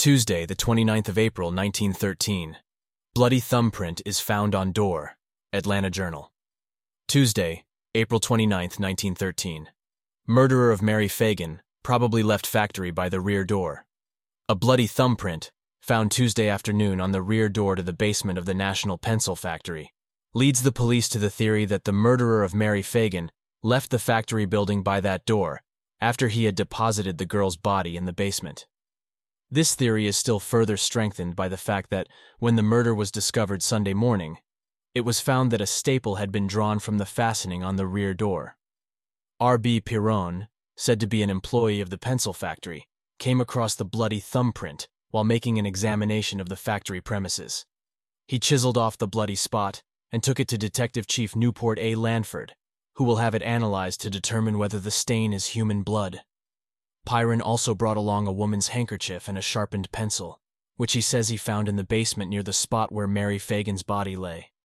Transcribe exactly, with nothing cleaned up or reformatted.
Tuesday, the twenty-ninth of April, nineteen thirteen. Bloody thumbprint is found on door. Atlanta Journal. Tuesday, April twenty-ninth, nineteen thirteen. Murderer of Mary Fagan, probably left factory by the rear door. A bloody thumbprint, found Tuesday afternoon on the rear door to the basement of the National Pencil Factory, leads the police to the theory that the murderer of Mary Fagan left the factory building by that door after he had deposited the girl's body in the basement. This theory is still further strengthened by the fact that when the murder was discovered Sunday morning, it was found that a staple had been drawn from the fastening on the rear door. R B Piron, said to be an employee of the pencil factory, came across the bloody thumbprint while making an examination of the factory premises. He chiseled off the bloody spot and took it to Detective Chief Newport A. Lanford, who will have it analyzed to determine whether the stain is human blood. Piron also brought along a woman's handkerchief and a sharpened pencil, which he says he found in the basement near the spot where Mary Fagan's body lay.